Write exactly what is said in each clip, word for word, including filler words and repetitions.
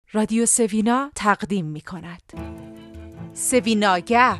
رادیو سوینا تقدیم می کند. سوینا گپ.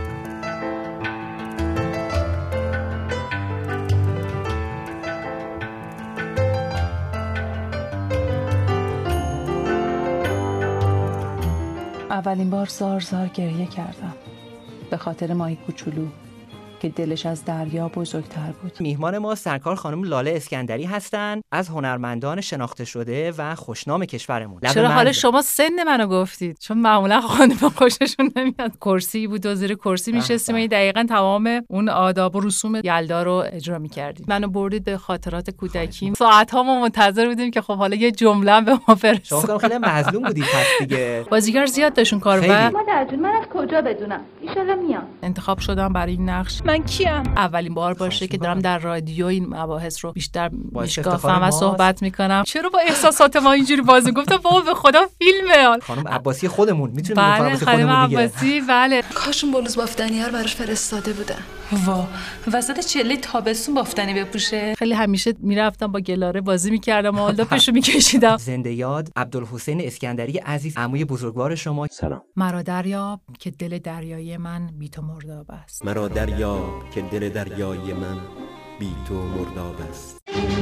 اولین بار زار زار گریه کردم به خاطر ماهی کوچولو که دلش از دریا بزرگتر بود. میهمان ما سرکار خانم لاله اسکندری هستند، از هنرمندان شناخته شده و خوشنام کشورمون. چرا حالا شما سن منو گفتید؟ چون معمولا خانم خوششون نمیاد. کرسی بود و زیر کرسی میشستیم و دقیقاً تمام اون آداب و رسوم یلدا رو اجرا میکردیم. منو بردید به خاطرات کودکیم. ساعت‌ها ما منتظر بودیم که خب حالا یه جمله به ما برسه. شما خیلی مظلوم بودید پس دیگه. بازیگر زیاد داشتون کاربر. مادر جون من از کجا بدونم؟ ان شاءالله میام. انتخاب شدم برای این نقش. من کیم؟ اولین بار باشه که دارم در رادیو این مباحث رو بیشتر میشکافم و صحبت میکنم. چرا با احساسات ما اینجوری بازی گفتم بابا به خدا فیلمه. خانم عباسی خودمون میتونیم بله بله خانم عباسی بله. کاشون بلوز بافتنی ها رو براش فرستاده بودن. وا وسط چله تابستون بافتنی بپوشه. خیلی همیشه میرفتم با گلاره بازی میکردم و آلداپشو میکشیدم. زنده یاد عبدالحسین اسکندری عزیز، عموی بزرگوار شما. سلام. مرا دریاب که دل دریای من بی تو مرداب است. مرا دریاب که دل دریای من بی تو مرداب است.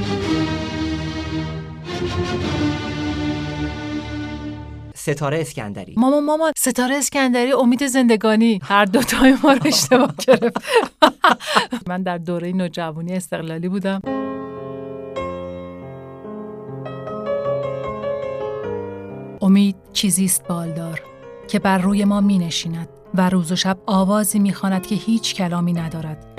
ستاره اسکندری. ماما ماما ستاره اسکندری امید زندگانی، هر دو تای ما رو اشتباه گرفت. من در دوره نوجوانی استقلالی بودم. امید چیزیست بالدار که بر روی ما می نشیند و روز و شب آوازی می خواند که هیچ کلامی ندارد